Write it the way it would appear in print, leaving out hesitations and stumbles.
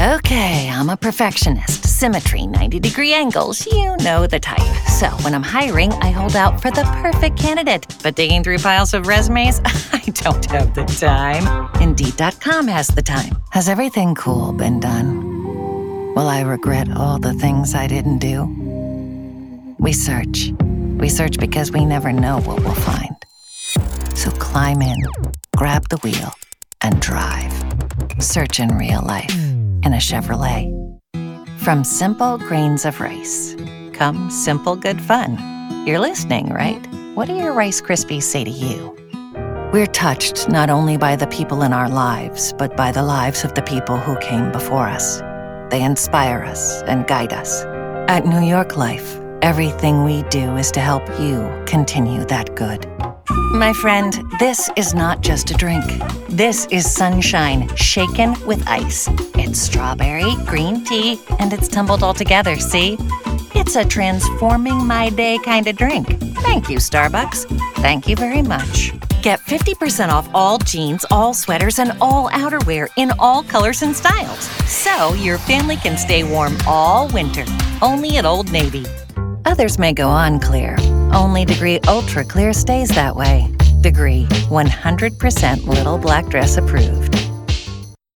Okay, I'm a perfectionist. Symmetry, 90-degree angles, you know the type. So when I'm hiring, I hold out for the perfect candidate. But digging through piles of resumes, I don't have the time. Indeed.com has the time. Has everything cool been done? Will I regret all the things I didn't do? We search. We search because we never know what we'll find. So climb in, grab the wheel, and drive. Search in real life. In a Chevrolet. From simple grains of rice comes simple good fun. You're listening, right? What do your Rice Krispies say to you? We're touched not only by the people in our lives, but by the lives of the people who came before us. They inspire us and guide us. At New York Life, everything we do is to help you continue that good. My friend, this is not just a drink. This is sunshine shaken with ice. It's strawberry, green tea, and it's tumbled all together, see? It's a transforming my day kind of drink. Thank you, Starbucks. Thank you very much. Get 50% off all jeans, all sweaters, and all outerwear in all colors and styles. So your family can stay warm all winter. Only at Old Navy. Others may go on clear. Only Degree Ultra Clear stays that way. Degree, 100% little black dress approved.